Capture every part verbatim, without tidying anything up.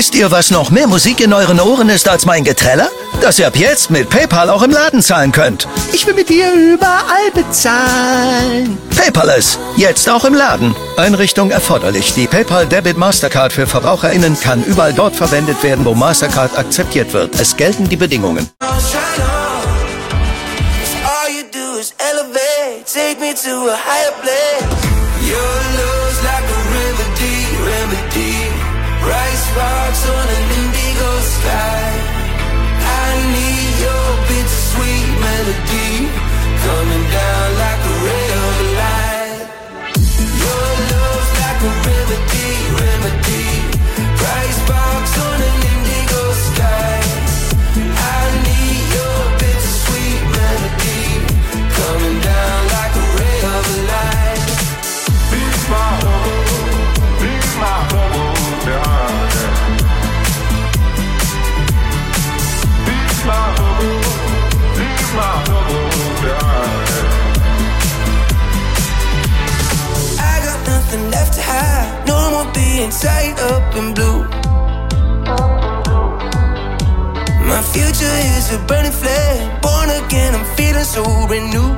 Wisst ihr, was noch mehr Musik in euren Ohren ist als mein Geträller? Dass ihr ab jetzt mit PayPal auch im Laden zahlen könnt. Ich will mit dir überall bezahlen. PayPal-less, jetzt auch im Laden. Einrichtung erforderlich. Die PayPal Debit Mastercard für VerbraucherInnen kann überall dort verwendet werden, wo Mastercard akzeptiert wird. Es gelten die Bedingungen. Take me to a higher place. Your love's like a remedy, remedy. Bright sparks on an indigo sky. I need your bittersweet melody coming down like a ray of light. Your love's like a remedy, remedy. Bright sparks on an indigo sky. I need your bittersweet melody coming down like a ray of light. Be my home, be my home, yeah. Be my home, be my home, yeah. I got nothing left to hide, no more being tied up in blue. My future is a burning flame, born again, I'm feeling so renewed.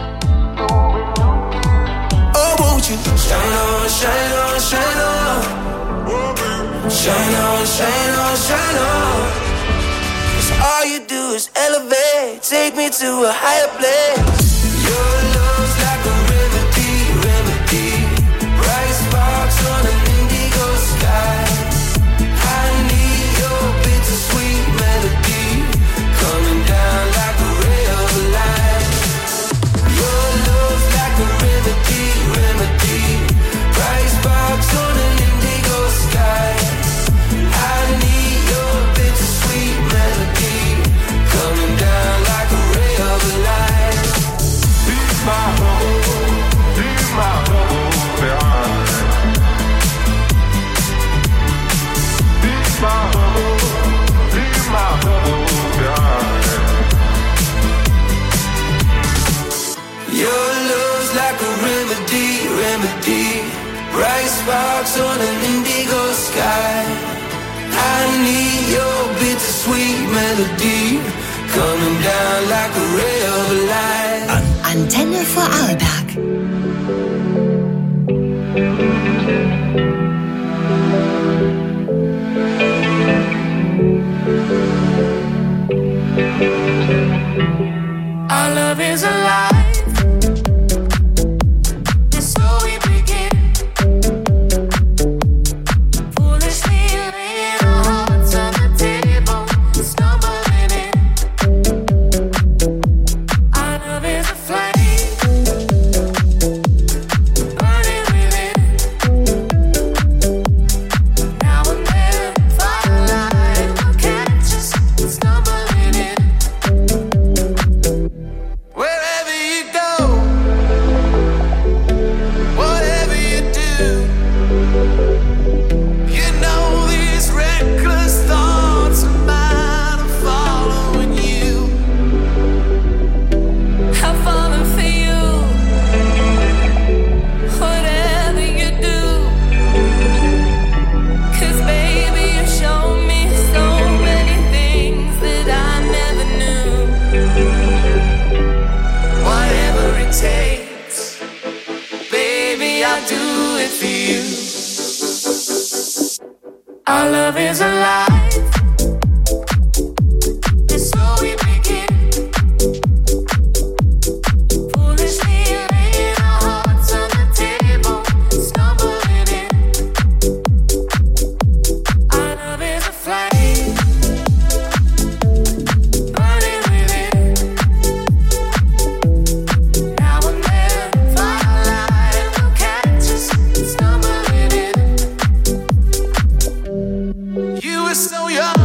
Oh, won't you shine on, shine on, shine on. Shine on, shine on, shine on. 'Cause all you do is elevate, take me to a higher place. Your love's like a remedy, remedy. Bright sparks on an indigo sky. I need your bittersweet melody coming down like a ray of light. Your love's like a remedy, remedy. Bright sparks on an indigo sky. I need your bittersweet melody coming down like a ray of light. Be my home, be my home, yeah. Be my home, be my home, yeah. Your love's like a remedy, remedy. Bright sparks on an indigo sky. I need your bittersweet melody coming down like a ray of light. An Antenne Vorarlberg. Our love is alive. It's so we begin. Foolishly laying our hearts on the table, stumbling in. Our love is a flame, burning within. Now and then, firelight will catch us stumbling in. Wherever you go, whatever you do, you know these reckless thoughts of mine are following you. I'm falling for you, whatever you do. 'Cause baby, you show me so many things that I never knew. Whatever it takes, baby, I'll do it for you. Our love is alive. It's so we begin. Foolishly laying our hearts on the table, stumbling in. Our love is a flame, burning within. Now and then, firelight will catch us stumbling in. You were so young.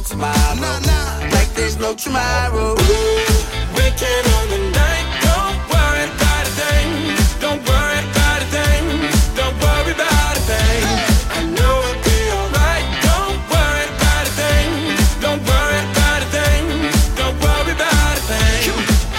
tomorrow. Nah, nah. Like there's no tomorrow. We can own the night. Don't worry about a thing. Don't worry about a thing. Don't worry about a thing. I know it'll be alright. Don't worry about a thing. Don't worry about a thing. Don't worry about a thing.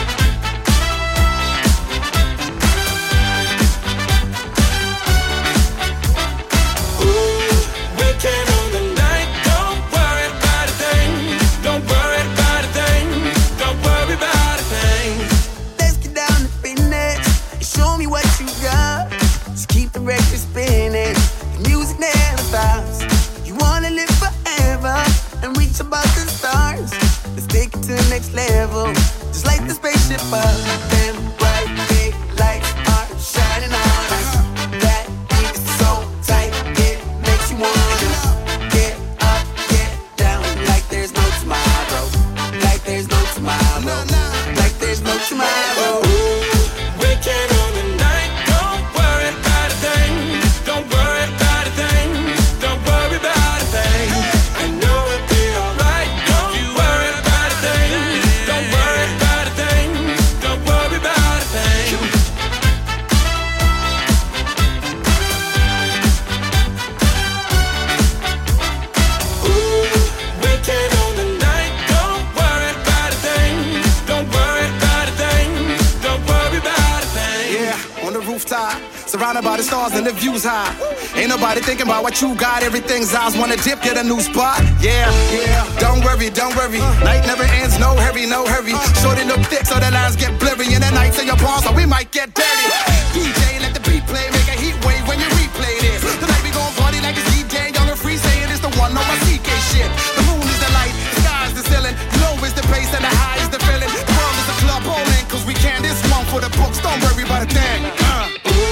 Ooh, we can own the night. Don't worry about a thing. Don't worry about a thing. Don't worry about a thing. Let's get down to business and show me what you got. Just keep the record spinning. The music never stops. You wanna live forever and reach above the stars. Let's take it to the next level. Just like the spaceship up. Them bright big lights are shining on us. That beat is so tight, it makes you wanna get up, get down. Like there's no tomorrow. Like there's no tomorrow. Like there's no tomorrow. We can own the night. Don't worry about a thing. Don't worry about a thing. Don't worry about a thing. I know it'll be alright. Don't you worry about a thing. Don't worry about a thing. Don't worry about a thing. Ooh, we can own the night. Don't worry about a thing. Don't worry about a thing. Don't worry about a thing. Yeah, on the rooftop, surrounded by the stars and the views high. Ain't nobody thinking about what you got. Everything's eyes wanna dip, get a new spot. Yeah, yeah. Don't worry, don't worry. Night never ends, no hurry, no hurry. Shorty look thick so the lines get blurry. And the nights in your palms, so we might get dirty. D J, let the beat play, make a heat wave when you replay this. Tonight we gon' party like it's D J, Young and Free, saying it's the one on my C K shit. The moon is the light, the sky is the ceiling. Low is the bass and the high is the feeling. The world is a club bowling, cause we can this one for the books. Don't worry about a thing. Uh.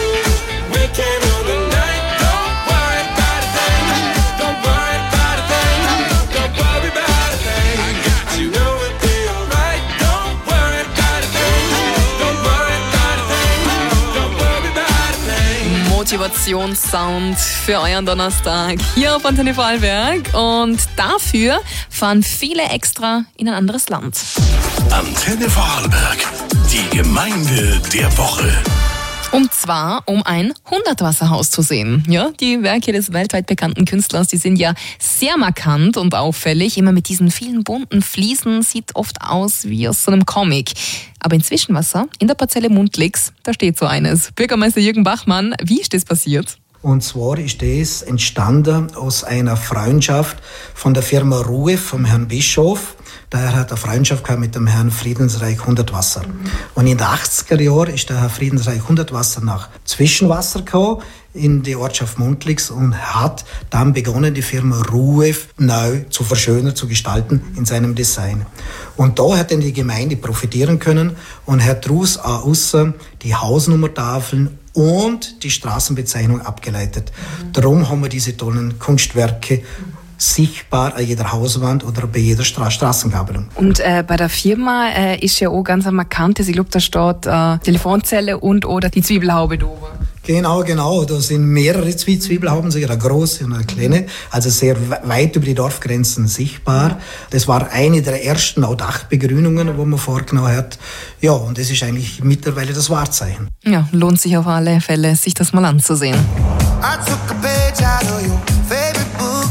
We can own the night. Don't worry about a thing. Don't worry about a thing. Don't worry about a thing. I got you. I know it'll be alright. Don't worry about a thing. Don't worry about a thing. Don't worry about a thing. Motivationssound für euren Donnerstag hier auf Antenne Vorarlberg. Und dafür fahren viele extra in ein anderes Land. Antenne Vorarlberg, die Gemeinde der Woche. Und zwar, um ein Hundertwasserhaus zu sehen. Ja, die Werke des weltweit bekannten Künstlers, die sind ja sehr markant und auffällig. Immer mit diesen vielen bunten Fliesen, sieht oft aus wie aus so einem Comic. Aber in Zwischenwasser, in der Parzelle Mundlix, da steht so eines. Bürgermeister Jürgen Bachmann, wie ist das passiert? Und zwar ist das entstanden aus einer Freundschaft von der Firma Ruhe vom Herrn Bischof. Der hat eine Freundschaft gehabt mit dem Herrn Friedensreich Hundertwasser. Und in den achtziger Jahren ist der Herr Friedensreich Hundertwasser nach Zwischenwasser gekommen, in die Ortschaft Mundlix, und hat dann begonnen, die Firma Ruhe neu zu verschönern, zu gestalten in seinem Design. Und da hat dann die Gemeinde profitieren können und hat daraus auch außer die Hausnummertafeln und die Straßenbezeichnung abgeleitet. Darum haben wir diese tollen Kunstwerke sichtbar an jeder Hauswand oder bei jeder Stra- Straßengabelung. Und äh, bei der Firma äh, ist ja auch ganz ein markantes, ich glaube, da steht äh, Telefonzelle und oder die Zwiebelhaube da oben. Genau, genau. Da sind mehrere Zwie- Zwiebelhauben, sogar eine große und eine kleine, also sehr weit über die Dorfgrenzen sichtbar. Das war eine der ersten auch Dachbegrünungen, die man vorgenommen hat. Ja, und das ist eigentlich mittlerweile das Wahrzeichen. Ja, lohnt sich auf alle Fälle, sich das mal anzusehen. I took a page out of your favorite book.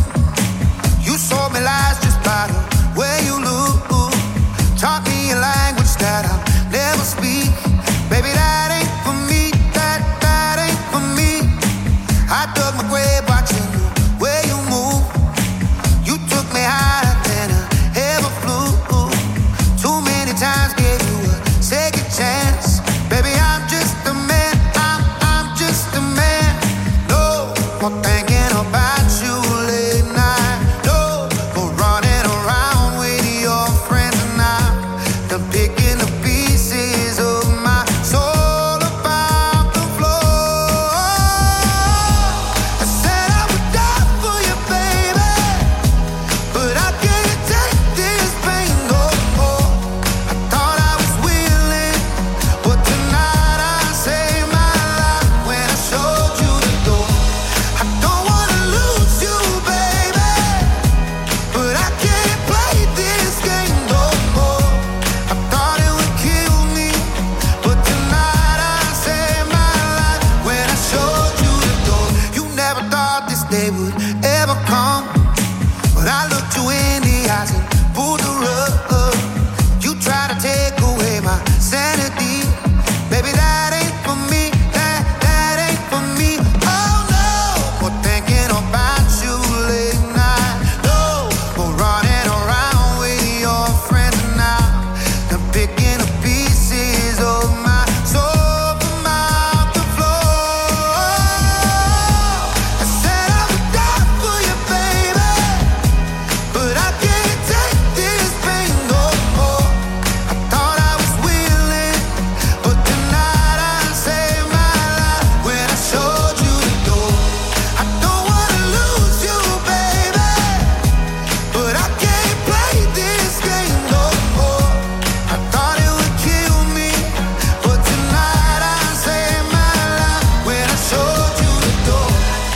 You sold me lies just by the way you look. Taught me a language that I'll never speak. Baby, that ain't for me, that, that ain't for me. I dug my grave watching the way you move. You took me higher than I ever flew. Too many times gave you a second chance. Baby, I'm just a man, I'm, I'm just a man. No more thinking about you late night. No more running around with your friends and I'm done picking the pieces of my soul about the floor. I said I would die for you, baby, but I can't take this pain no more. I thought I was willing, but tonight I saved my life when I showed you the door. I don't wanna lose you they would ever come. But I looked you in the eyes and pulled the rug. You tried to take away my sanity. Baby, that ain't for me, that, that ain't for me. Oh no, for thinking about you late night. No, for running around with your friends now. And picking up pieces of my soul from out the floor. I said I would die for you, baby, but I can't take this pain no more. I thought I was willing, but tonight I saved my life when I showed you the door. I don't wanna lose you, baby, but I can't play this game no more. I thought it would kill me, but tonight I saved my life when I showed you the door.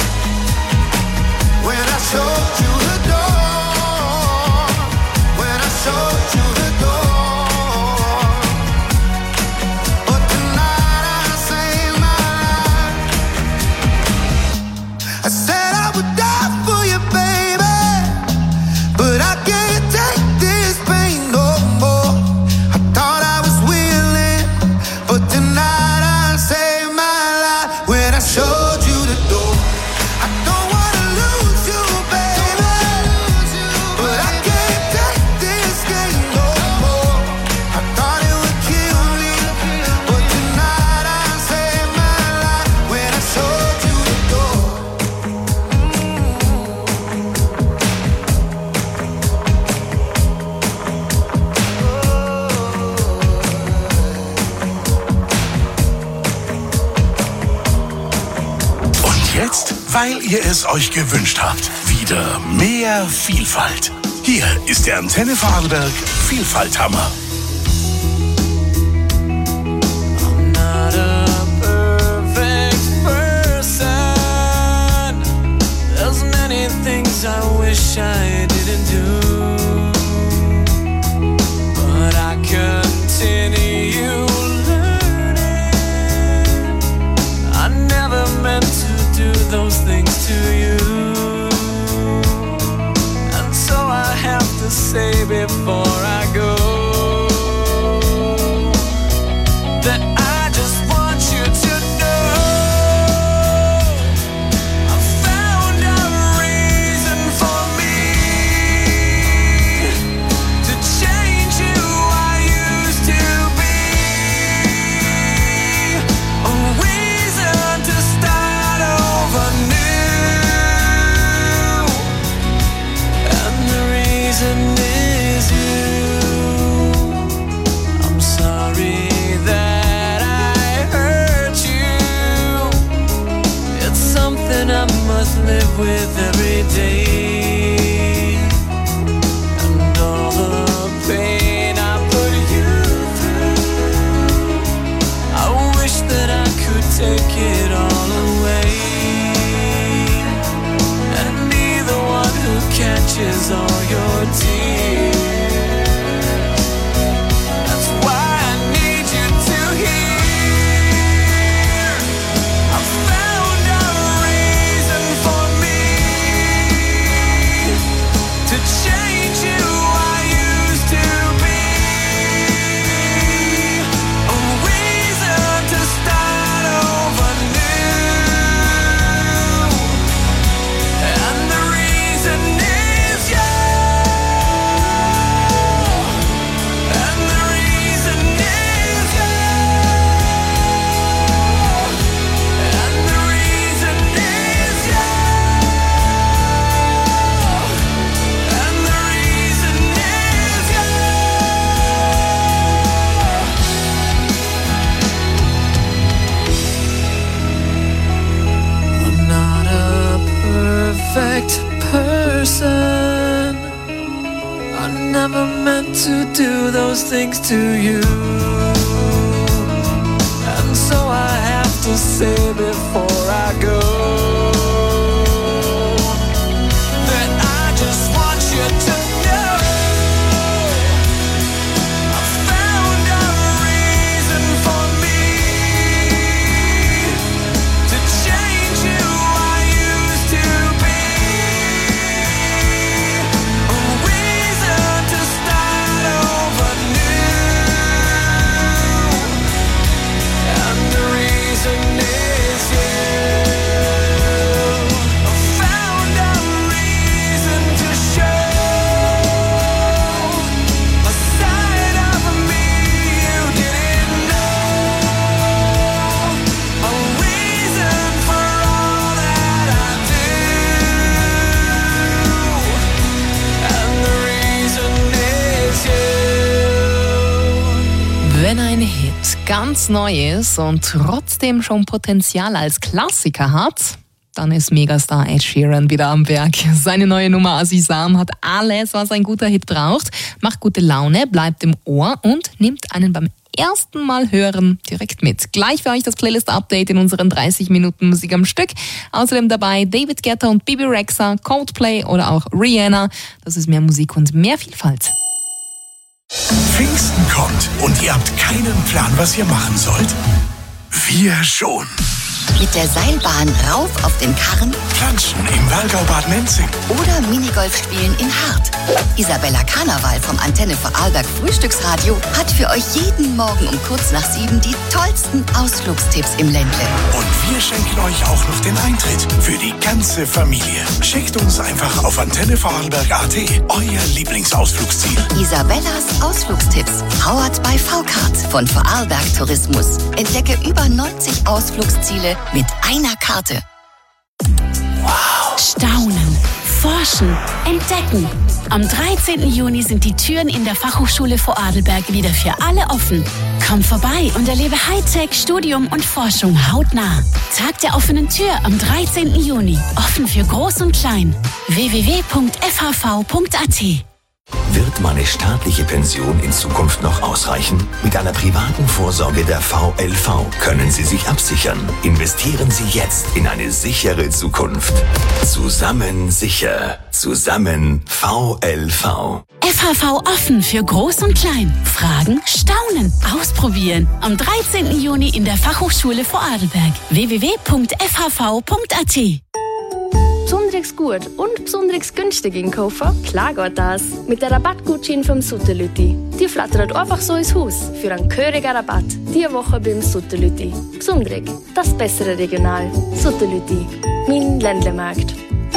When I showed you the door. When I showed you the door. But tonight I saved my life. I said I would die for you, baby, but I can't take this pain no more. I thought I was willing, but tonight I saved my life when I showed you the door. I don't wanna lose you, baby, but I can't take this game no more. I thought it would kill me, but tonight I saved my life when I showed you the door. Und jetzt, weil ihr es euch gewünscht habt, wieder mehr Vielfalt. Hier ist der Antenne Vorarlberg Vielfalthammer. I'm not a perfect person. There's many things I wish I didn't do, but I continue learning. I never meant to do those things to you, and so I have to say before I go that I just want you to know I found a reason for me to change who I used to be, a reason to start over new, and the reason is you. I'm sorry that I hurt you. It's something I must live with every day, and all the pain I put you through, I wish that I could take it all away and be the one who catches all your tears. That's why I need you to hear I found a reason for me to change who I used to be, a reason to start over new, and the reason is you, and the reason is you, and the reason is you, and the reason is you. I'm not a perfect person. I never meant to do those things to you, and so I have to say before I go that I just want you to know I found a reason for me to change who I used to be, ganz neu ist und trotzdem schon Potenzial als Klassiker hat, dann ist Megastar Ed Sheeran wieder am Werk. Seine neue Nummer Azizam hat alles, was ein guter Hit braucht, macht gute Laune, bleibt im Ohr und nimmt einen beim ersten Mal hören direkt mit. Gleich für euch das Playlist-Update in unseren dreißig Minuten Musik am Stück. Außerdem dabei David Guetta und Bibi Rexha, Coldplay oder auch Rihanna. Das ist mehr Musik und mehr Vielfalt. Pfingsten kommt und ihr habt keinen Plan, was ihr machen sollt? Wir schon. Mit der Seilbahn rauf auf den Karren Planschen im Wallgau-Bad Menzing. oder Minigolf spielen in Hart. Isabella Karneval vom Antenne Vorarlberg Frühstücksradio hat für euch jeden Morgen um kurz nach sieben die tollsten Ausflugstipps im Ländle. Und wir schenken euch auch noch den Eintritt für die ganze Familie. Schickt uns einfach auf Antenne Vorarlberg Punkt a t euer Lieblingsausflugsziel. Isabellas Ausflugstipps, powered by V-Card von Vorarlberg Tourismus. Entdecke über neunzig Ausflugsziele mit einer Karte. Staunen, forschen, entdecken. Am dreizehnten Juni sind die Türen in der Fachhochschule Vorarlberg wieder für alle offen. Komm vorbei und erlebe Hightech, Studium und Forschung hautnah. Tag der offenen Tür am dreizehnten Juni. Offen für Groß und Klein. w w w punkt f h v punkt a t. Wird meine staatliche Pension in Zukunft noch ausreichen? Mit einer privaten Vorsorge der V L V können Sie sich absichern. Investieren Sie jetzt in eine sichere Zukunft. Zusammen sicher. Zusammen V L V. F H V offen für Groß und Klein. Fragen, staunen, ausprobieren. Am dreizehnten Juni in der Fachhochschule Vorarlberg. w w w punkt f h v punkt a t. Besonderes gut und besonderes günstig einkaufen? Klar geht das. Mit der Rabattgutschein vom Sutterlütti. Die flattert einfach so ins Haus für einen gehörigen Rabatt. Diese Woche beim Sutterlütti. Besonderig, das bessere Regional. Sutterlütti, mein Ländlemarkt.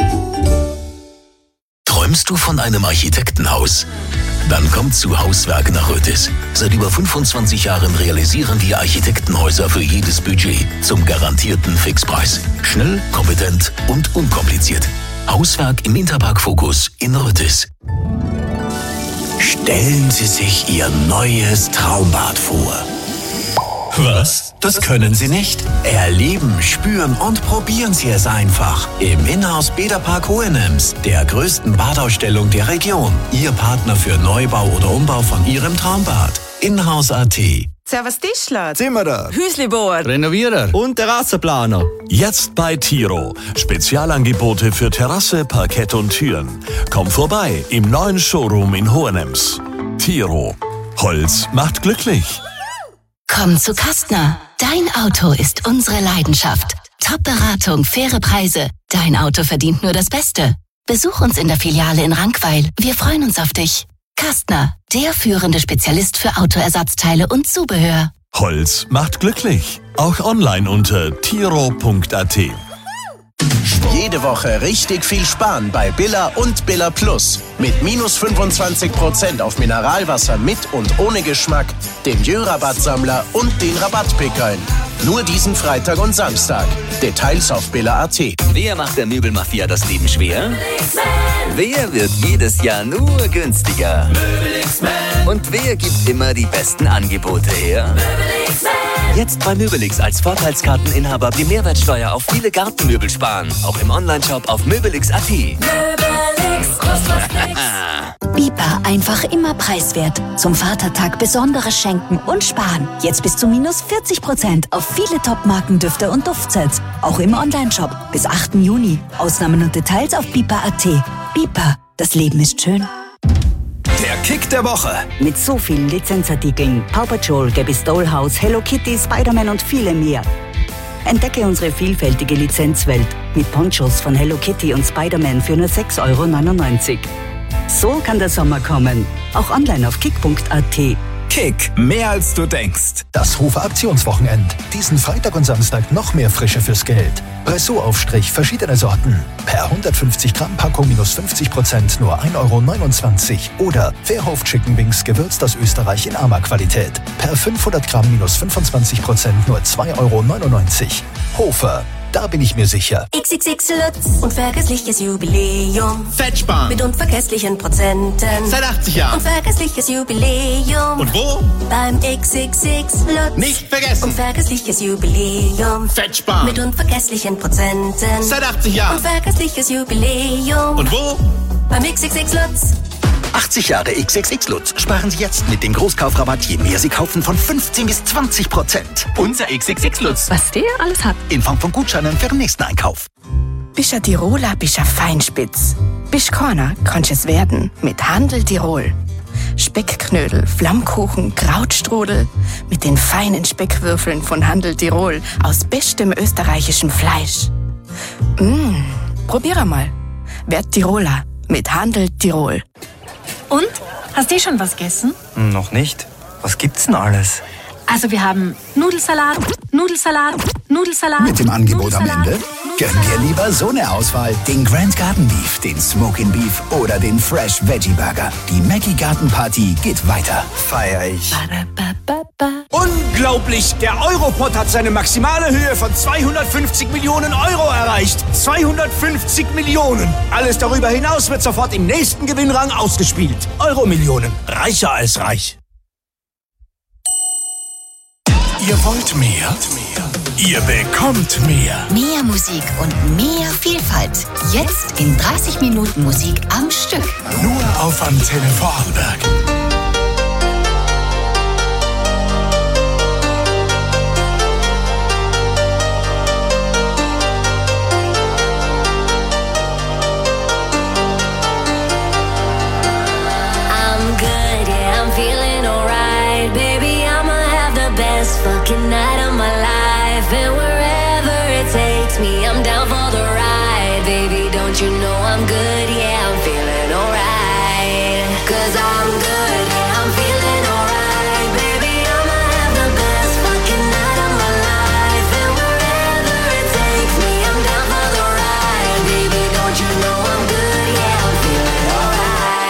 Träumst du von einem Architektenhaus? Dann kommt zu Hauswerk nach Rötis. Seit über fünfundzwanzig Jahren realisieren wir Architektenhäuser für jedes Budget zum garantierten Fixpreis. Schnell, kompetent und unkompliziert. Hauswerk im Interpark Focus in Rötis. Stellen Sie sich Ihr neues Traumbad vor. Was? Das können Sie nicht? Erleben, spüren und probieren Sie es einfach. Im Inhouse Bäderpark Hohenems, der größten Badausstellung der Region. Ihr Partner für Neubau oder Umbau von Ihrem Traumbad. Inhouse Punkt a t. Servus Tischler, Zimmerer, Hüslibauer, Renovierer und Terrassenplaner. Jetzt bei Tiro. Spezialangebote für Terrasse, Parkett und Türen. Komm vorbei im neuen Showroom in Hohenems. Tiro. Holz macht glücklich. Komm zu Kastner. Dein Auto ist unsere Leidenschaft. Top-Beratung, faire Preise. Dein Auto verdient nur das Beste. Besuch uns in der Filiale in Rankweil. Wir freuen uns auf dich. Kastner, der führende Spezialist für Autoersatzteile und Zubehör. Holz macht glücklich. Auch online unter tiro punkt a t. Jede Woche richtig viel sparen bei Billa und Billa Plus. Mit minus fünfundzwanzig Prozent auf Mineralwasser mit und ohne Geschmack, dem Jö-Rabattsammler und den Rabattpickeln. Nur diesen Freitag und Samstag. Details auf Billa Punkt a t. Wer macht der Möbelmafia das Leben schwer? Wer wird jedes Jahr nur günstiger? Und wer gibt immer die besten Angebote her? Jetzt bei Möbelix als Vorteilskarteninhaber die Mehrwertsteuer auf viele Gartenmöbel sparen. Auch im Onlineshop auf möbelix punkt a t. Bipa, einfach immer preiswert. Zum Vatertag Besonderes schenken und sparen. Jetzt bis zu minus vierzig Prozent auf viele Top-Marken, Düfte und Duftsets. Auch im Onlineshop bis achten Juni. Ausnahmen und Details auf bipa punkt a t. Bipa, das Leben ist schön. Der Kick der Woche. Mit so vielen Lizenzartikeln. Paw Patrol, Gabby's Dollhouse, Hello Kitty, Spider-Man und viele mehr. Entdecke unsere vielfältige Lizenzwelt mit Ponchos von Hello Kitty und Spider-Man für nur sechs Euro neunundneunzig. So kann der Sommer kommen. Auch online auf kick punkt a t. Kick, mehr als du denkst. Das Hofer Aktionswochenend. Diesen Freitag und Samstag noch mehr Frische fürs Geld. Presso-Aufstrich, verschiedene Sorten. Per hundertfünfzig Gramm Packung minus fünfzig Prozent nur ein Euro neunundzwanzig. Oder Verhof Chicken Wings gewürzt aus Österreich in Ama-Qualität. Per fünfhundert Gramm minus fünfundzwanzig Prozent nur zwei Euro neunundneunzig. Hofer, Da bin ich mir sicher. X X X Lutz, unvergessliches Jubiläum. Fettsparen. Mit unvergesslichen Prozenten. Seit achtzig Jahren. Unvergessliches Jubiläum. Und wo? Beim X X X Lutz. Nicht vergessen. Unvergessliches Jubiläum. Fettsparen. Mit unvergesslichen Prozenten. Seit achtzig Jahren. Unvergessliches Jubiläum. Und wo? Beim X X X Lutz. achtzig Jahre X X X Lutz. Sparen Sie jetzt mit dem Großkaufrabatt, je mehr Sie kaufen, von fünfzehn bis zwanzig Prozent. Unser X X X Lutz. Was der alles hat. In Form von Gutscheinen für den nächsten Einkauf. Bist ein Tiroler, bist ein Feinspitz. Bist keiner, kannst es werden mit Handel Tirol. Speckknödel, Flammkuchen, Krautstrudel mit den feinen Speckwürfeln von Handel Tirol aus bestem österreichischem Fleisch. Mmh, probier einmal. Werd Tiroler mit Handel Tirol. Und? Hast du schon was gegessen? Noch nicht. Was gibt's denn alles? Also wir haben Nudelsalat, Nudelsalat, Nudelsalat. Mit dem Angebot Nudelsalat, am Ende? Gönn dir lieber so eine Auswahl. Den Grand Garden Beef, den Smokin' Beef oder den Fresh Veggie Burger. Die Maggie Garten Party geht weiter. Feier ich. Unglaublich! Der Europot hat seine maximale Höhe von zweihundertfünfzig Millionen Euro erreicht. zweihundertfünfzig Millionen! Alles darüber hinaus wird sofort im nächsten Gewinnrang ausgespielt. Euro-Millionen. Reicher als reich. Ihr wollt mehr? Ihr bekommt mehr. Mehr Musik und mehr Vielfalt. Jetzt in dreißig Minuten Musik am Stück. Nur auf Antenne Vorarlberg. Fucking night of my life, and wherever it takes me, I'm down for the ride. Baby, don't you know I'm good? Yeah, I'm feeling alright. Cause I'm good, yeah, I'm feeling alright. Baby, I'ma have the best fucking night of my life, and wherever it takes me, I'm down for the ride. Baby, don't you know I'm good? Yeah, I'm feeling alright.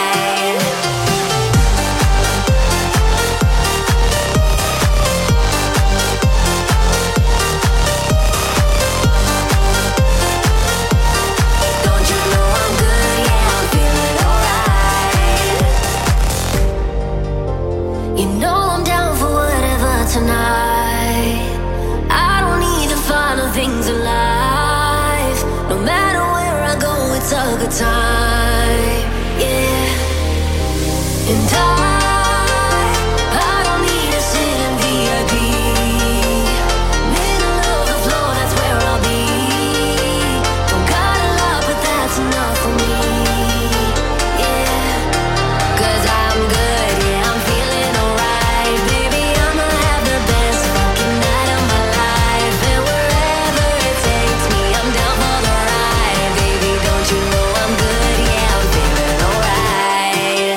Tonight, I don't need the final things in life. No matter where I go, it's a good time. Yeah, and I, I don't need to sit in V I P. Middle of the floor, that's where I'll be. Don't got a lot, but that's enough for me. Yeah, cause I'm good, yeah, I'm feeling alright, baby. I'ma have the best fucking night of my life, and wherever it takes me, I'm down for the ride, baby. Don't you know I'm good? Yeah, I'm feeling alright.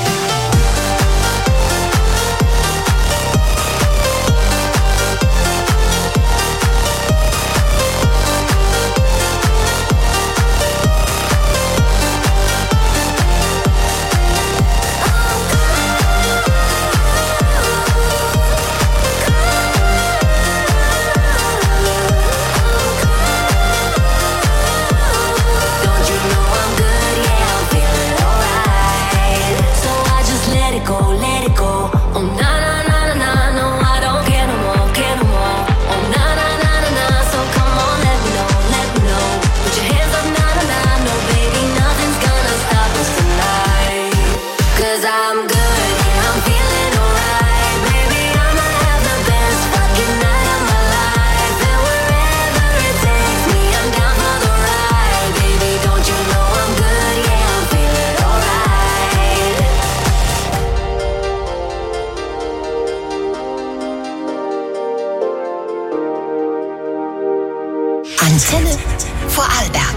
Don't you know I'm good? Yeah, I'm feeling alright. So I just let it go, let it go. Oh na na na na na, no I don't care no more, care no more. Oh na na na na na, so come on, let me know, let me know. Put your hands up, na na na, no baby, nothing's gonna stop us tonight. Cause I'm good, yeah, I'm feeling alright, baby. I'ma have the best fucking night of my life, and wherever it takes me, I'm down for the ride, baby. Don't you know I'm good? Yeah, I'm feeling alright. Antenne Vorarlberg.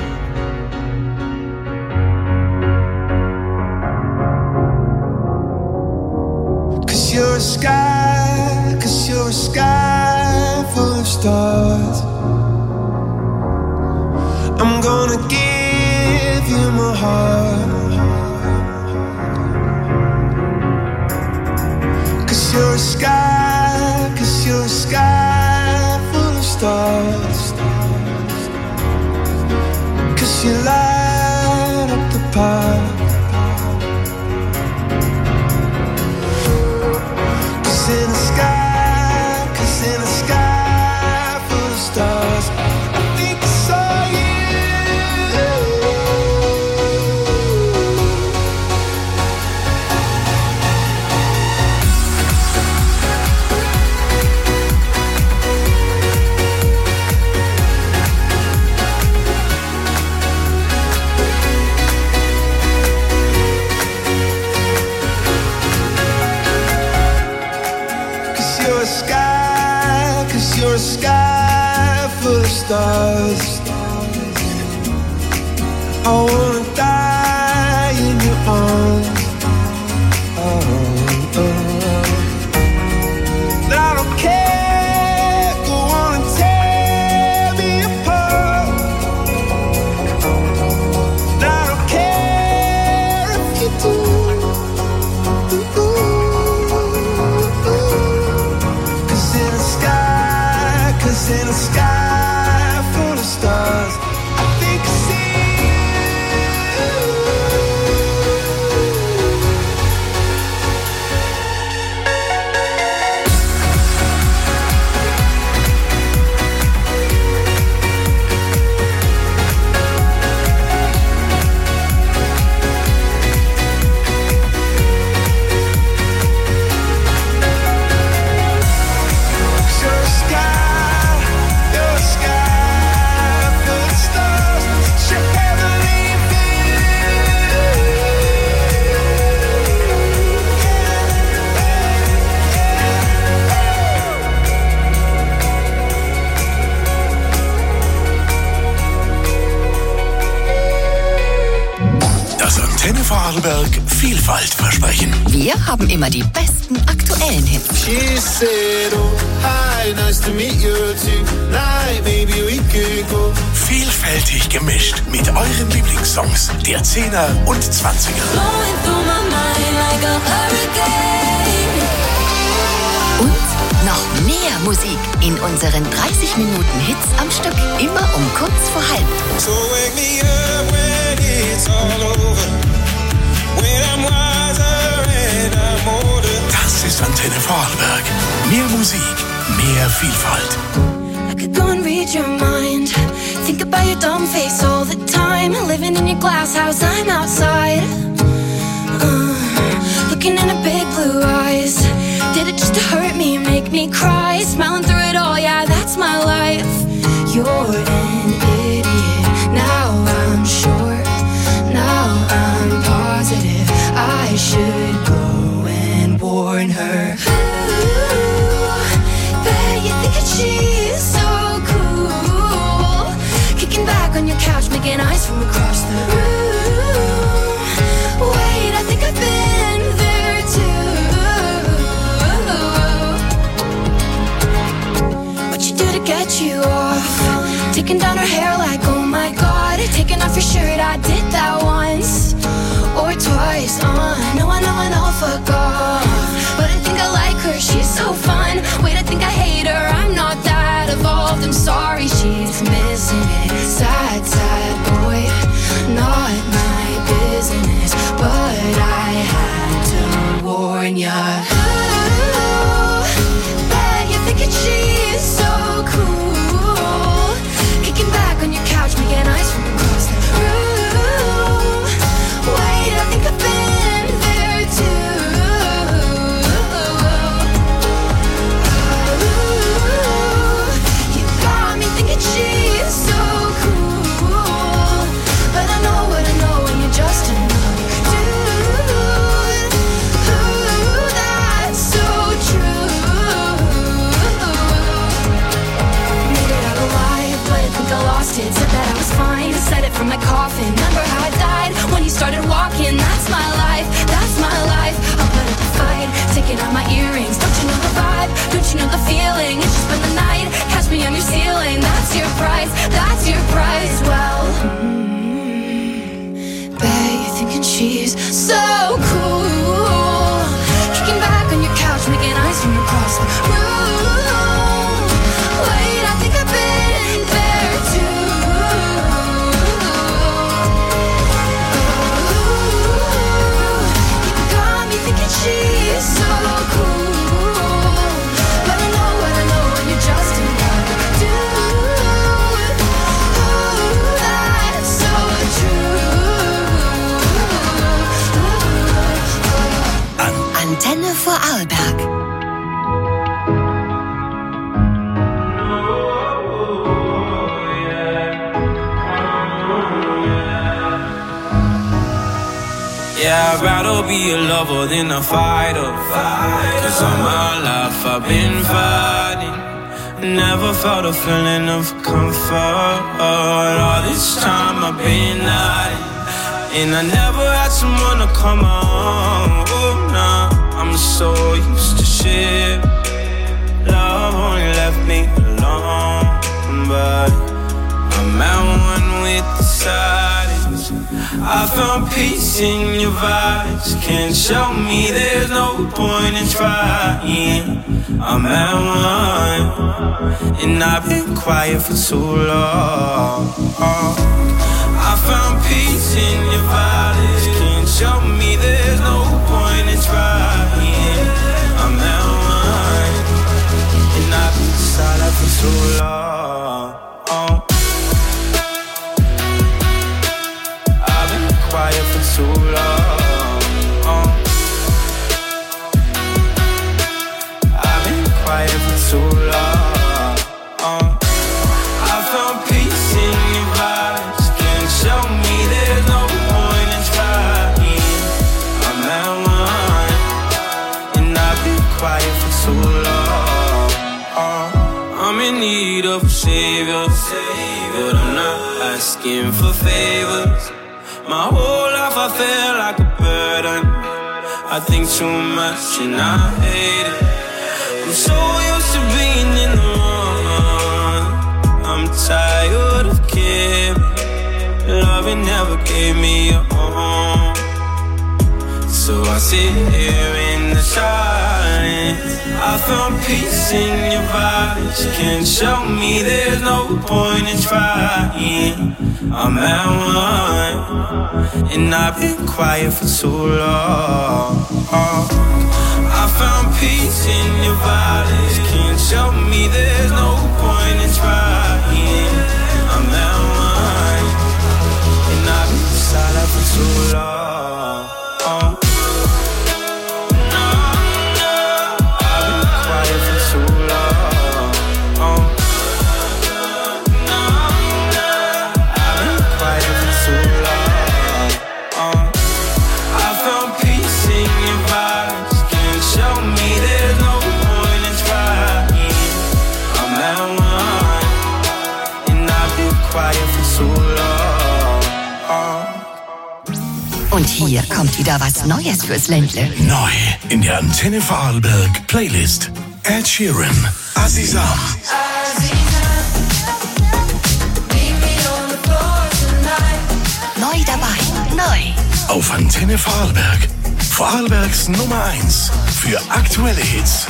Cause you're a sky, cause you're a sky full of stars. I'm gonna give you my heart. Cause you're a sky, cause you're a sky full of stars. 'cause you light up the park. 'Cause in the sky, 'cause in the sky full of stars, I think I saw you. You're a sky, 'cause you're a sky full of stars. I wanna die in your arms. Oh, oh, oh. But I don't care, go on and tear me apart. And I don't care if you do. In a sky full of stars, I think I see Vorarlberg Vielfalt versprechen. Wir haben immer die besten aktuellen Hits. She said, oh, hi, nice to meet you tonight, maybe we could go. Vielfältig gemischt mit euren Lieblingssongs der Zehner und Zwanziger. Und noch mehr Musik in unseren dreißig Minuten Hits am Stück, immer um kurz vor halb. So wake me up when it's all over. When I'm wiser and I'm older. Das ist Antenne Vorarlberg. Mehr Musik, mehr Vielfalt. I could go and read your mind. Think about your dumb face all the time. Living in your glass house, I'm outside. Uh, looking in her big blue eyes. Did it just to hurt me, make me cry? Smiling through it all, yeah, that's my life. You're an idiot. Now I'm sure. Now I'm positive. I should go and warn her. Ooh, bet you think that she's so cool. Kicking back on your couch, making eyes from across the room. Wait, I think I've been there too. What you do to get you off? Taking down her hair like, oh my God. Taking off your shirt, I did that once or twice. Uh, no, I know, I know, fuck off. But I think I like her, she's so fun. Wait, I think I hate her, I'm not that evolved. I'm sorry, she's missing it. Sad, sad boy, not my business. But I had to warn ya. Ooh, bet you're thinking she's so cool. Kicking back on your couch, making eyes from across the room. Wait, I think I've been there too. Ooh, you got me thinking she's so cool. But I know what I know when you're just another dude. Ooh, that's so true. Made it out alive, but I think I lost it. Said that I was fine, said it from my coffin. Remember how I died when you started walking? That's my life, that's my life. I'll put up a fight, taking out my earrings. Don't you know the vibe? Don't you know the feeling? It's just spend the night, catch me on your ceiling. That's your price, that's your price. Well, mm, bet you're thinking she's so cool. Kicking back on your couch, making eyes from across the room. Wait, I think I've been there too. Yeah, I'd rather be a lover than a fighter. Cause all my life I've been fighting. Never felt a feeling of comfort. All this time I've been hiding. And I never had someone to come on. Oh, nah, I'm so used to shit. Love only left me alone. But I'm at one with the silence. I found peace in your vibes. Can't show me there's no point in trying. I'm at one, and I've been quiet for too long. I found peace in your vibes. Can't show me there's no point in trying. I'm at one, and I've been silent for too long. I've been quiet for too long. I've been quiet for too long. I found peace in your vibes. Can't show me there's no point in trying. I'm at one, and I've been quiet for too long. I'm in need of a savior, but I'm not asking for favors. My whole life I feel like a burden. I think too much and I hate it. I'm so used to being in the wrong. I'm tired of caring. Loving never gave me a home. So I sit here in the silence. I found peace in your vibes. Can't show me there's no point in trying. I'm at one, and I've been quiet for too long. I found peace in your vibes. Can't show me there's no point in trying. I'm at one, and I've been silent for too long. Und hier kommt wieder was Neues fürs Ländle. Neu in der Antenne Vorarlberg Playlist. Ed Sheeran, Aziza. Neu dabei, neu. Auf Antenne Vorarlberg. Vorarlbergs Nummer eins für aktuelle Hits.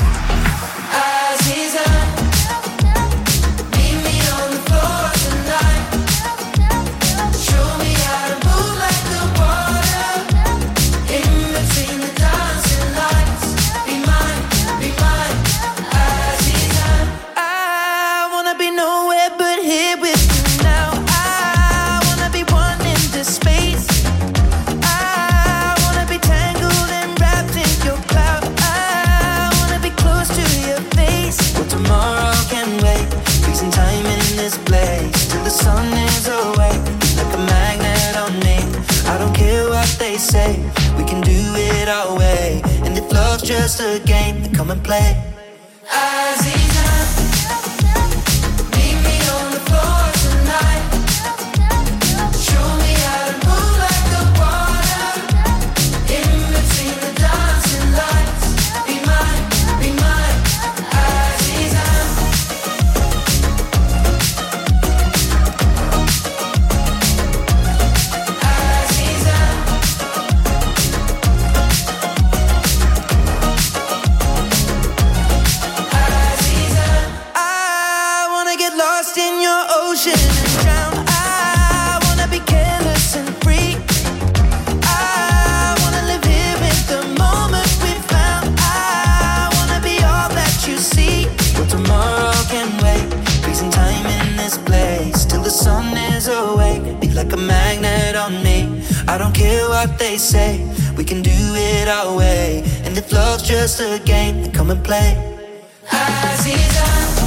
We can do it our way, and if love's just a game, then come and play. Aziza, meet me on the floor tonight. Show me how to move like the water. In between the dancing lights, be mine, be mine, Aziza. Like a magnet on me. I don't care what they say. We can do it our way. And if love's just a game, then come and play. Aziza,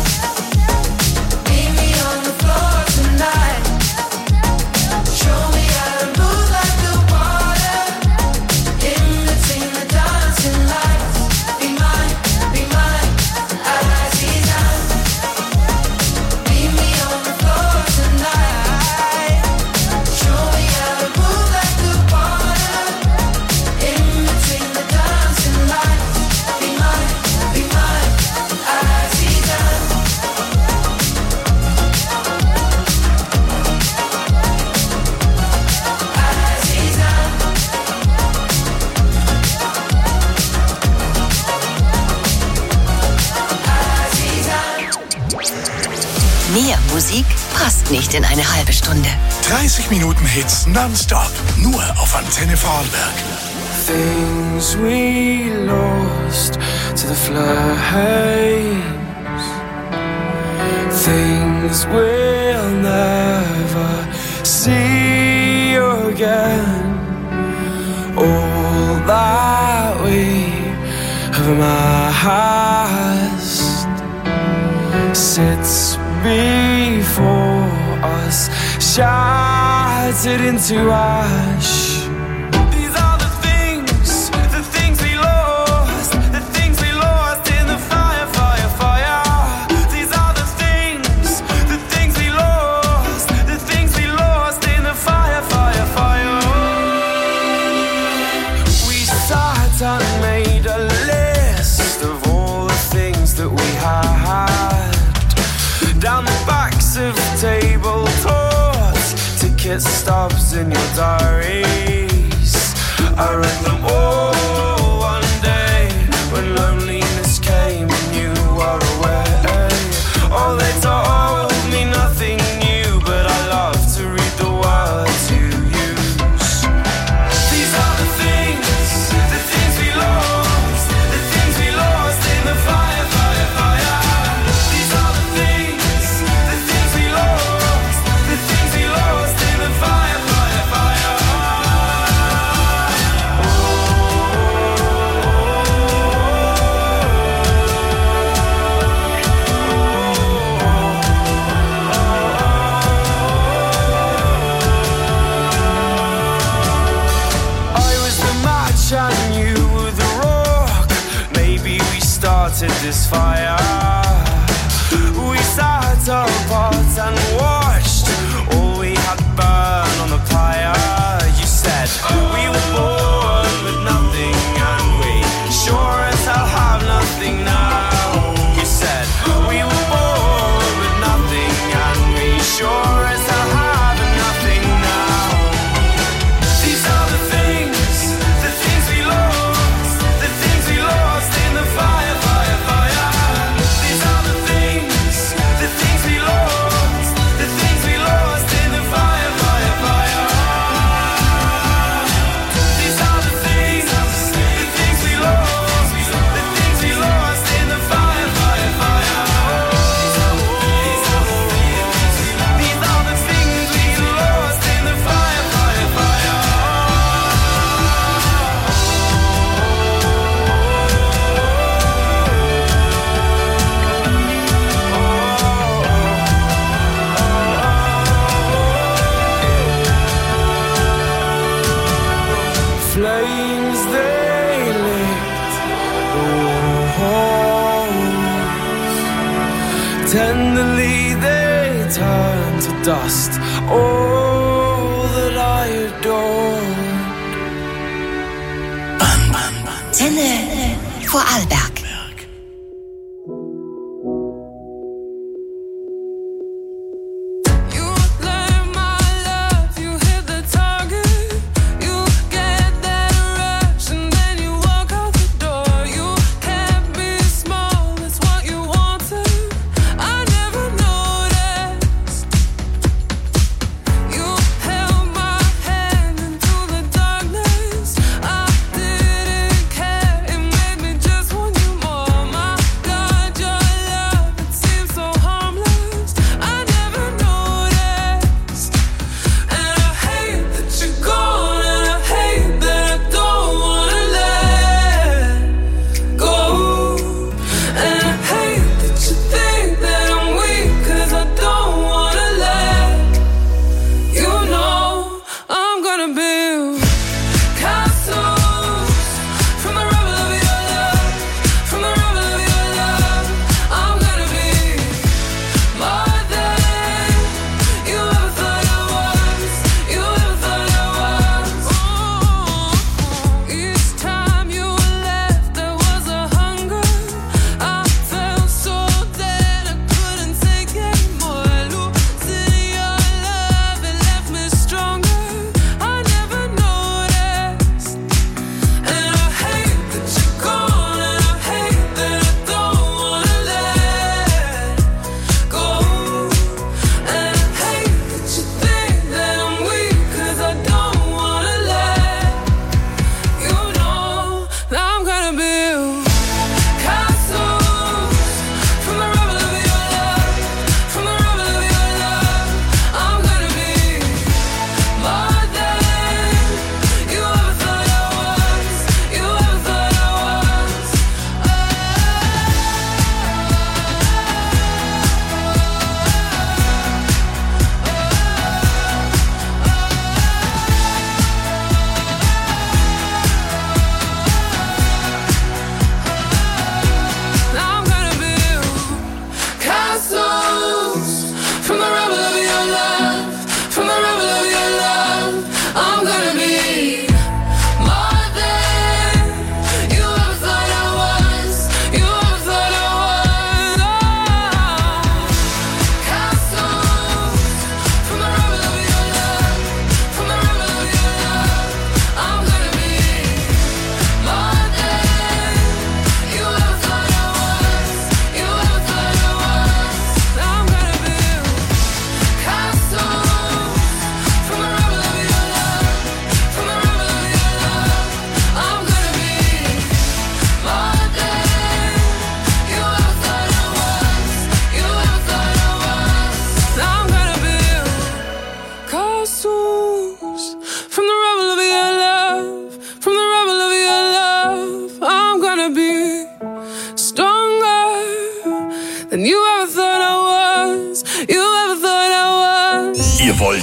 meet me on the floor tonight. Show me how to move like the water. Musik passt nicht in eine halbe Stunde. dreißig Minuten Hits nonstop. Nur auf Antenne Vorarlberg. Things we lost to the flames. Things we'll never see again. All that we have amassed sits before us, shattered into ash. Ticket stubs in your diaries. I read them all one day when loneliness came and you were away. Oh, they told me nothing new, but I love to read the words you use. These are the things, the things we lost, the things we lost in the fire, fire, fire. These are the things, the things we lost, the things we lost in the fire, fire, fire. I was the match and you were the rock. Maybe we started this fire. We sat apart and watched all we had burn on the pyre. You said we were born with nothing and we sure as hell have nothing now. You said we were born with nothing and we sure as hell have nothing now. These are the things, the things we lost, the things we lost in the fire, fire, fire. These are the things, the things we lost, the things we lost in the fire, fire, fire. These are the things, the things we lost, the things we lost in the fire, fire, fire. These are the things, these are the things we lost in the fire, fire, fire. Flames they lit the walls. Tenderly they turned to dust all that I adored. Antenne Vorarlberg. Darkness, I didn't care. It made me just want you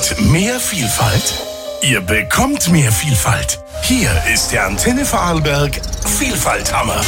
wollt mehr Vielfalt? Ihr bekommt mehr Vielfalt. Hier ist der Antenne Vorarlberg Vielfalthammer.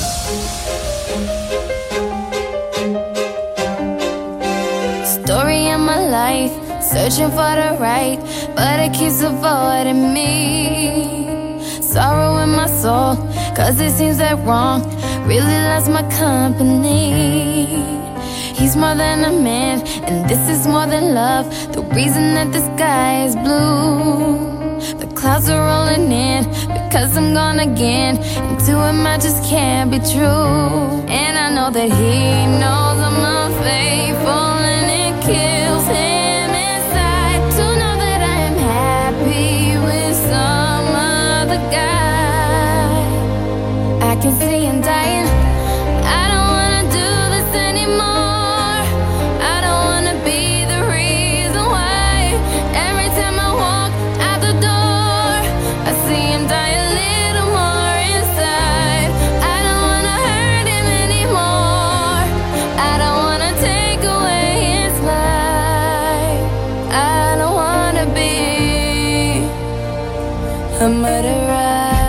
Story of my life, searching for the right, but it keeps avoiding me. Sorrow in my soul, cause it seems that wrong really loves my company. He's more than a man, and this is more than love. The reason that the sky is blue. The clouds are rolling in, because I'm gone again. And to him I just can't be true. And I know that he knows I'm unfaithful, and it kills him inside to know that I am happy with some other guy. I can see him dying. I don't wanna do this anymore. I don't wanna be the reason why. Every time I walk out the door, I see him die a little more inside. I don't wanna hurt him anymore. I don't wanna take away his life. I don't wanna be a murderer.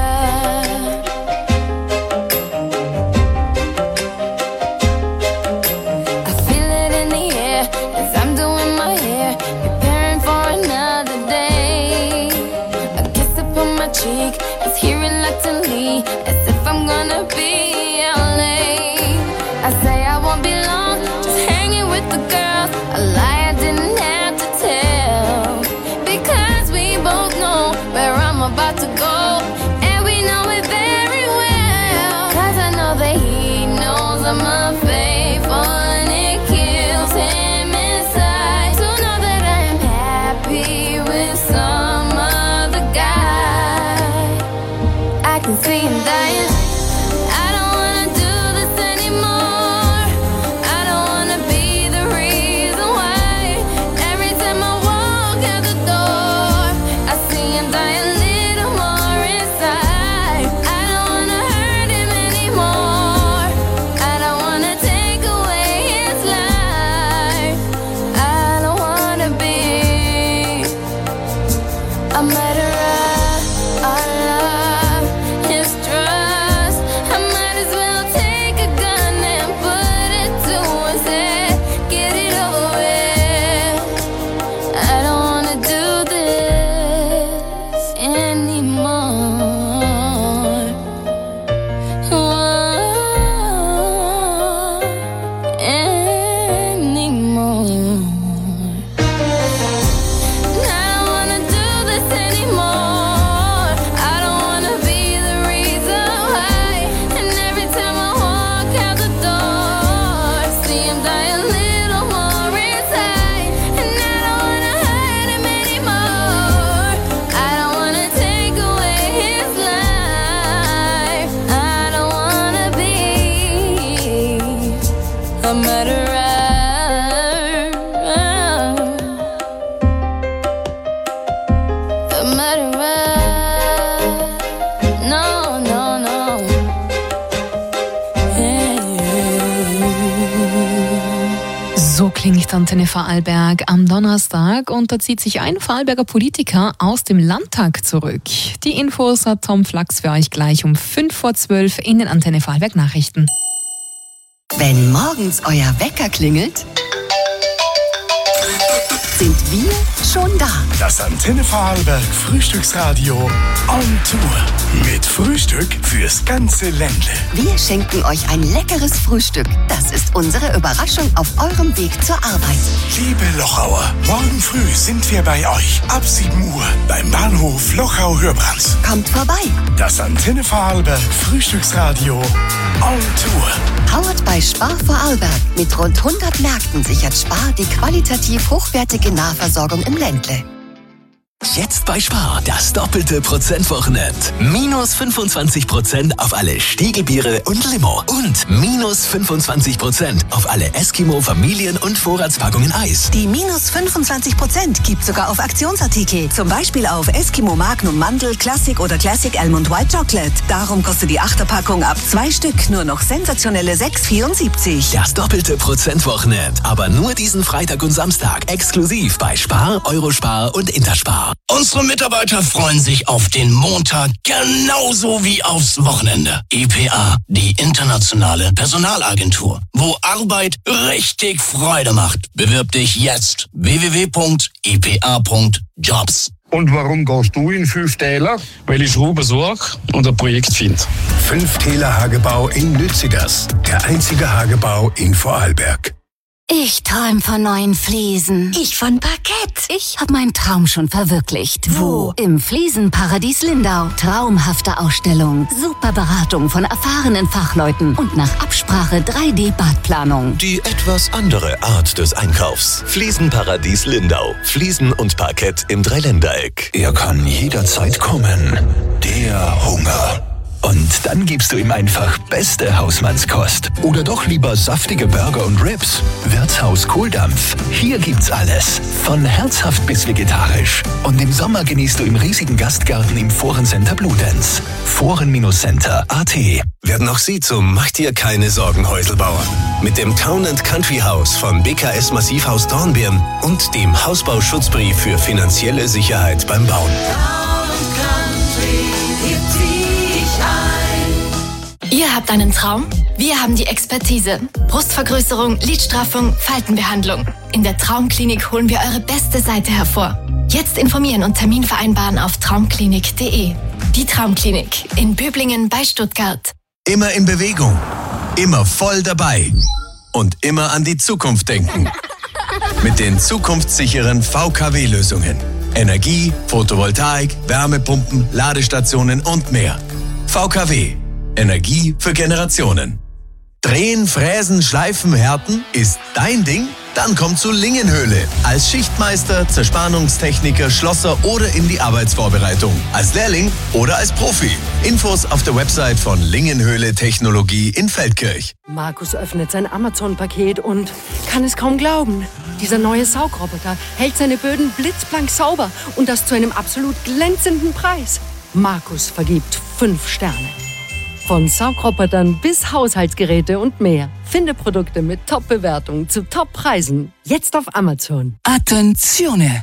It's here reluctantly, as if I'm gonna be out late. I say I won't be long, just hanging with the girls. A lie I didn't have to tell, because we both know where I'm about to go, and we know it very well. Cause I know that he knows I'm unfaithful, and it kills him inside to know that I'm happy with some other guy. I can see him dying. I don't wanna do this anymore. I don't wanna be the reason why. Every time I walk out the door, I see him die a little more inside. I don't wanna hurt him anymore. I don't wanna take away his life. I don't wanna be a murderer. Our love is trust. I might as well take a gun and put it to his head. Get it over with. I don't wanna do this anymore. Whoa, anymore. I don't wanna do this anymore. I don't wanna be the reason why. And every time I walk out the door, see him die a little more inside. And I don't wanna hurt him anymore. I don't wanna take away his life. I don't wanna be a murderer. A murderer. No, no, no. So klingt Antenne Vorarlberg am Donnerstag, und da zieht sich ein Vorarlberger Politiker aus dem Landtag zurück. Die Infos hat Tom Flachs für euch gleich um fünf vor zwölf in den Antenne Vorarlberg Nachrichten. Wenn morgens euer Wecker klingelt, sind wir schon da. Das Antenne Vorarlberg Frühstücksradio on Tour. Mit Frühstück fürs ganze Ländle. Wir schenken euch ein leckeres Frühstück. Das ist unsere Überraschung auf eurem Weg zur Arbeit. Liebe Lochauer, morgen früh sind wir bei euch. Ab sieben Uhr beim Bahnhof Lochau-Hörbrands. Kommt vorbei. Das Antenne Vorarlberg Frühstücksradio on Tour. Powered by Spar Vorarlberg. Mit rund hundert Märkten sichert Spar die qualitativ hochwertige Nahversorgung im Ländle. Jetzt bei Spar das doppelte Prozentwochenende. Minus fünfundzwanzig Prozent auf alle Stiegelbiere und Limo. Und minus fünfundzwanzig Prozent auf alle Eskimo Familien- und Vorratspackungen Eis. Die minus fünfundzwanzig Prozent gibt sogar auf Aktionsartikel. Zum Beispiel auf Eskimo Magnum Mandel, Classic oder Classic Almond White Chocolate. Darum kostet die Achterpackung ab zwei Stück nur noch sensationelle sechs Euro vierundsiebzig. Das doppelte Prozentwochenende. Aber nur diesen Freitag und Samstag. Exklusiv bei Spar, Eurospar und Interspar. Unsere Mitarbeiter freuen sich auf den Montag genauso wie aufs Wochenende. I P A, die internationale Personalagentur, wo Arbeit richtig Freude macht. Bewirb dich jetzt. w w w punkt i p a punkt jobs. Und warum gehst du in fünf Täler? Weil ich Schrauben suche und ein Projekt finde. Fünf Täler Hagebau in Lützigers. Der einzige Hagebau in Vorarlberg. Ich träum von neuen Fliesen. Ich von Parkett. Ich habe meinen Traum schon verwirklicht. Wo? Im Fliesenparadies Lindau. Traumhafte Ausstellung, super Beratung von erfahrenen Fachleuten und nach Absprache drei D Badplanung. Die etwas andere Art des Einkaufs. Fliesenparadies Lindau. Fliesen und Parkett im Dreiländereck. Er kann jederzeit kommen. Der Hunger. Und dann gibst du ihm einfach beste Hausmannskost. Oder doch lieber saftige Burger und Ribs. Wirtshaus Kohldampf. Hier gibt's alles. Von herzhaft bis vegetarisch. Und im Sommer genießt du im riesigen Gastgarten im Forencenter Bludenz. Foren-Center Punkt a t. Werden auch Sie zum Mach dir keine Sorgen Häuselbauer. Mit dem Town and Country House von B K S Massivhaus Dornbirn und dem Hausbauschutzbrief für finanzielle Sicherheit beim Bauen. Ihr habt einen Traum? Wir haben die Expertise. Brustvergrößerung, Lidstraffung, Faltenbehandlung. In der Traumklinik holen wir eure beste Seite hervor. Jetzt informieren und Termin vereinbaren auf traumklinik punkt de. Die Traumklinik in Böblingen bei Stuttgart. Immer in Bewegung, immer voll dabei und immer an die Zukunft denken. Mit den zukunftssicheren V K W-Lösungen. Energie, Photovoltaik, Wärmepumpen, Ladestationen und mehr. V K W. Energie für Generationen. Drehen, Fräsen, Schleifen, Härten ist dein Ding? Dann komm zu Lingenhöhle. Als Schichtmeister, Zerspannungstechniker, Schlosser oder in die Arbeitsvorbereitung. Als Lehrling oder als Profi. Infos auf der Website von Lingenhöhle Technologie in Feldkirch. Markus öffnet sein Amazon-Paket und kann es kaum glauben. Dieser neue Saugroboter hält seine Böden blitzblank sauber und das zu einem absolut glänzenden Preis. Markus vergibt fünf Sterne. Von Saugrobotern bis Haushaltsgeräte und mehr. Finde Produkte mit Top-Bewertungen zu Top-Preisen. Jetzt auf Amazon. Attenzione!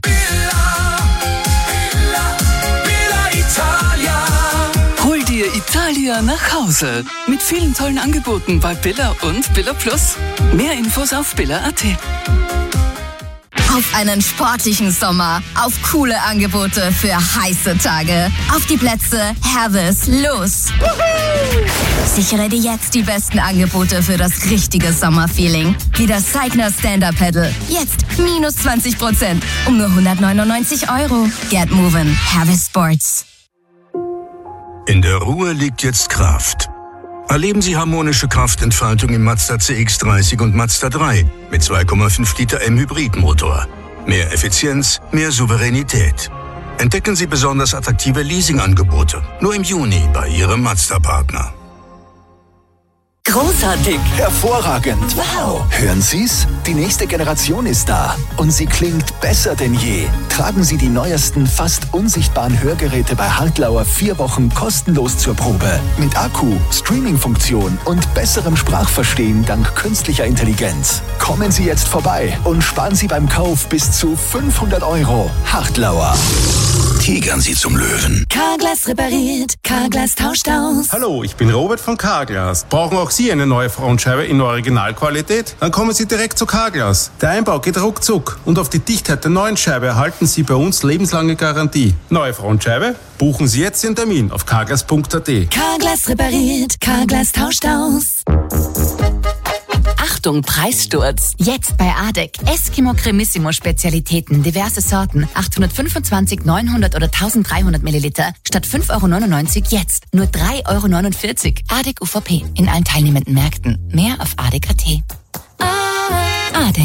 Hol dir Italia nach Hause. Mit vielen tollen Angeboten bei Billa und Billa Plus. Mehr Infos auf billa punkt a t. Auf einen sportlichen Sommer, auf coole Angebote für heiße Tage. Auf die Plätze, Herves, los! Sichere dir jetzt die besten Angebote für das richtige Sommerfeeling. Wie das Seigner Stand-Up Paddle. Jetzt minus zwanzig Prozent um nur hundertneunundneunzig Euro. Get moving, Herves Sports. In der Ruhe liegt jetzt Kraft. Erleben Sie harmonische Kraftentfaltung im Mazda C X dreißig und Mazda drei mit zwei Komma fünf Liter M Hybridmotor. Mehr Effizienz, mehr Souveränität. Entdecken Sie besonders attraktive Leasingangebote. Nur im Juni bei Ihrem Mazda-Partner. Großartig! Hervorragend! Wow! Hören Sie's? Die nächste Generation ist da. Und sie klingt besser denn je. Tragen Sie die neuesten, fast unsichtbaren Hörgeräte bei Hartlauer vier Wochen kostenlos zur Probe. Mit Akku, Streaming-Funktion und besserem Sprachverstehen dank künstlicher Intelligenz. Kommen Sie jetzt vorbei und sparen Sie beim Kauf bis zu fünfhundert Euro. Hartlauer. Tigern Sie zum Löwen. Carglass repariert, Carglass tauscht aus. Hallo, ich bin Robert von Carglass. Brauchen auch Sie eine neue Frontscheibe in Originalqualität? Dann kommen Sie direkt zu Carglass. Der Einbau geht ruckzuck und auf die Dichtheit der neuen Scheibe erhalten Sie bei uns lebenslange Garantie. Neue Frontscheibe? Buchen Sie jetzt den Termin auf carglass punkt a t. Carglass repariert, Carglass tauscht aus. Achtung, Preissturz. Jetzt bei Adek. Eskimo Cremissimo Spezialitäten, diverse Sorten. achthundertfünfundzwanzig, neunhundert oder dreizehnhundert Milliliter. Statt fünf Euro neunundneunzig jetzt nur drei Euro neunundvierzig. Adek U V P in allen teilnehmenden Märkten. Mehr auf adek punkt a t. Adek.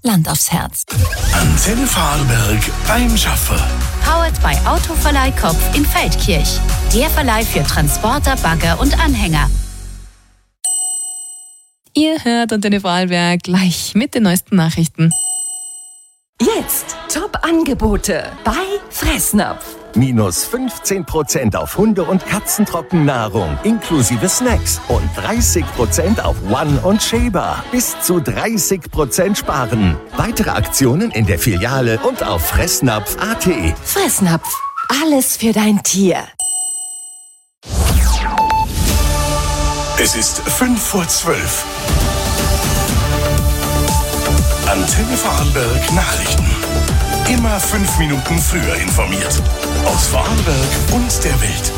Land aufs Herz. Antenne Vorarlberg beim Schaffer. Powered by Autoverleih Kopf in Feldkirch. Der Verleih für Transporter, Bagger und Anhänger. Ihr hört Antenne Vorarlberg gleich mit den neuesten Nachrichten. Jetzt Top-Angebote bei Fressnapf. Minus fünfzehn Prozent auf Hunde- und Katzentrockennahrung inklusive Snacks und dreißig Prozent auf One und Sheba. Bis zu dreißig Prozent sparen. Weitere Aktionen in der Filiale und auf fressnapf punkt a t. Fressnapf. Alles für dein Tier. Es ist fünf vor zwölf. Antenne Vorarlberg Nachrichten. Immer fünf Minuten früher informiert. Aus Vorarlberg und der Welt.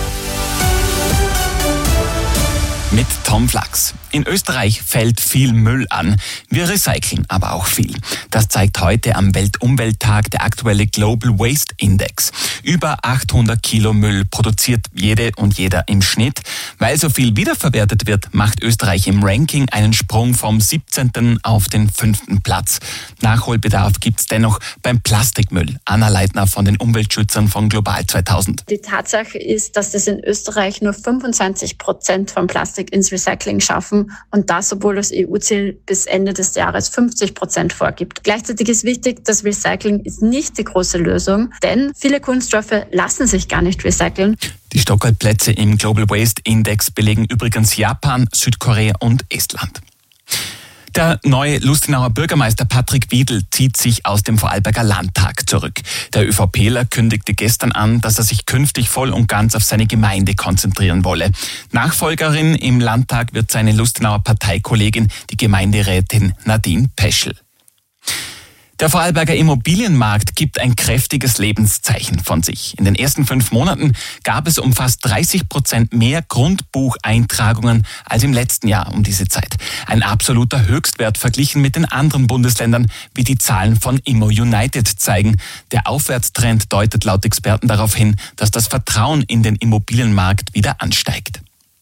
Mit Tom Flachs. In Österreich fällt viel Müll an. Wir recyceln aber auch viel. Das zeigt heute am Weltumwelttag der aktuelle Global Waste Index. Über achthundert Kilo Müll produziert jede und jeder im Schnitt. Weil so viel wiederverwertet wird, macht Österreich im Ranking einen Sprung vom siebzehnten auf den fünften Platz. Nachholbedarf gibt's dennoch beim Plastikmüll. Anna Leitner von den Umweltschützern von Global zweitausend. Die Tatsache ist, dass es in Österreich nur fünfundzwanzig Prozent von Plastik ins Recycling schaffen und das, obwohl das E U-Ziel bis Ende des Jahres fünfzig Prozent vorgibt. Gleichzeitig ist wichtig, das Recycling ist nicht die große Lösung, denn viele Kunststoffe lassen sich gar nicht recyceln. Die Stockholm-Plätze im Global Waste Index belegen übrigens Japan, Südkorea und Estland. Der neue Lustenauer Bürgermeister Patrick Wiedl zieht sich aus dem Vorarlberger Landtag zurück. Der ÖVPler kündigte gestern an, dass er sich künftig voll und ganz auf seine Gemeinde konzentrieren wolle. Nachfolgerin im Landtag wird seine Lustenauer Parteikollegin, die Gemeinderätin Nadine Peschel. Der Vorarlberger Immobilienmarkt gibt ein kräftiges Lebenszeichen von sich. In den ersten fünf Monaten gab es um fast dreißig Prozent mehr Grundbucheintragungen als im letzten Jahr um diese Zeit. Ein absoluter Höchstwert verglichen mit den anderen Bundesländern, wie die Zahlen von Immo United zeigen. Der Aufwärtstrend deutet laut Experten darauf hin, dass das Vertrauen in den Immobilienmarkt wieder ansteigt.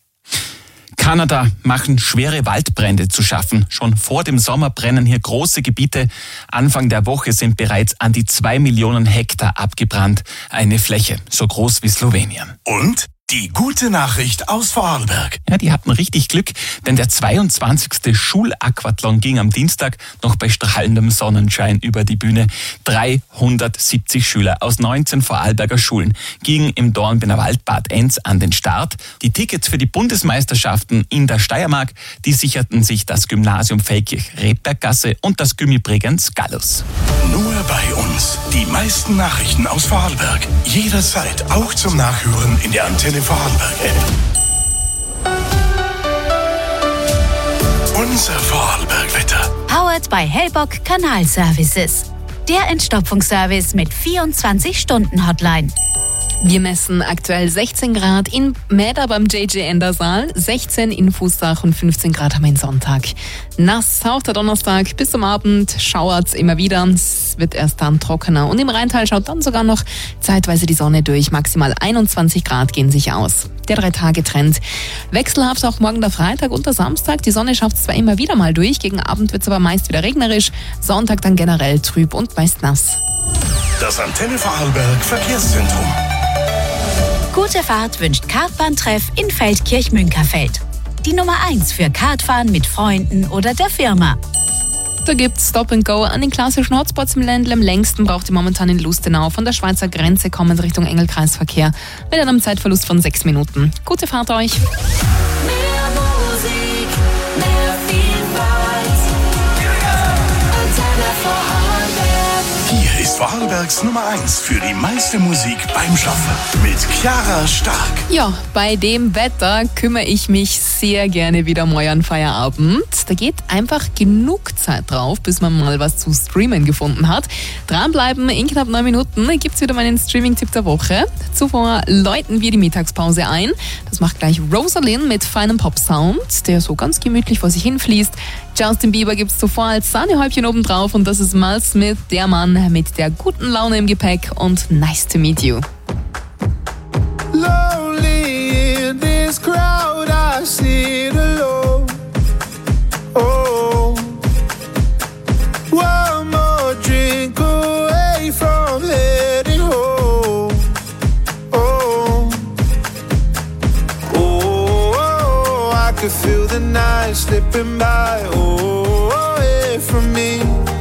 Kanada machen schwere Waldbrände zu schaffen. Schon vor dem Sommer brennen hier große Gebiete. Anfang der Woche sind bereits an die zwei Millionen Hektar abgebrannt. Eine Fläche so groß wie Slowenien. Und die gute Nachricht aus Vorarlberg. Ja, die hatten richtig Glück, denn der zweiundzwanzigste Schulaquathlon ging am Dienstag noch bei strahlendem Sonnenschein über die Bühne. dreihundertsiebzig Schüler aus neunzehn Vorarlberger Schulen gingen im Dornbirner Wald Bad Enz an den Start. Die Tickets für die Bundesmeisterschaften in der Steiermark, die sicherten sich das Gymnasium Feldkirch-Redberggasse und das Gymi Bregenz Gallus. Nur bei uns. Die meisten Nachrichten aus Vorarlberg. Jederzeit auch zum Nachhören in der Antenne Vorarlberg-App. Unser Vorarlberg-Wetter. Powered by Hellbock Kanalservices. Der Entstopfungsservice mit vierundzwanzig-Stunden-Hotline. Wir messen aktuell sechzehn Grad in Mäder beim J J Endersaal, sechzehn in Fußach und fünfzehn Grad haben wir in Sonntag. Nass auch der Donnerstag, bis zum Abend schauert's immer wieder. Es wird erst dann trockener und im Rheintal schaut dann sogar noch zeitweise die Sonne durch. Maximal einundzwanzig Grad gehen sich aus. Der Drei-Tage-Trend. Wechselhaft auch morgen der Freitag und der Samstag. Die Sonne schafft es zwar immer wieder mal durch, gegen Abend wird's aber meist wieder regnerisch. Sonntag dann generell trüb und meist nass. Das Antenne Vorarlberg Verkehrszentrum. Gute Fahrt wünscht Kartbahntreff in Feldkirch-Münkerfeld. Die Nummer eins für Kartfahren mit Freunden oder der Firma. Da gibt's Stop and Go an den klassischen Hotspots im Ländle. Am längsten braucht ihr momentan in Lustenau von der Schweizer Grenze kommend Richtung Engelkreisverkehr mit einem Zeitverlust von sechs Minuten. Gute Fahrt euch! Mehr Musik, mehr Vielfalt. Antenne Vorarlberg. Hier ist Vorarlbergs Nummer eins für die meiste Musik beim Schaffen. Mit Chiara Stark. Ja, bei dem Wetter kümmere ich mich sehr gerne wieder um euren Feierabend. Da geht einfach genug Zeit drauf, bis man mal was zu streamen gefunden hat. Dranbleiben, in knapp neun Minuten gibt's wieder meinen Streaming-Tipp der Woche. Zuvor läuten wir die Mittagspause ein. Das macht gleich Rosalind mit feinem Pop-Sound, der so ganz gemütlich vor sich hinfließt. Justin Bieber gibt's zuvor als Sahnehäubchen obendrauf und das ist Mal Smith, der Mann mit der guten Laune im Gepäck und Nice to Meet You. Lonely in this crowd, I sit alone. Oh, one more could feel the night slipping by, oh, away from me.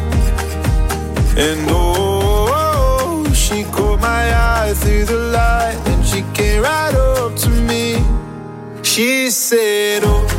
And oh, she caught my eye through the light, and she came right up to me. She said, oh,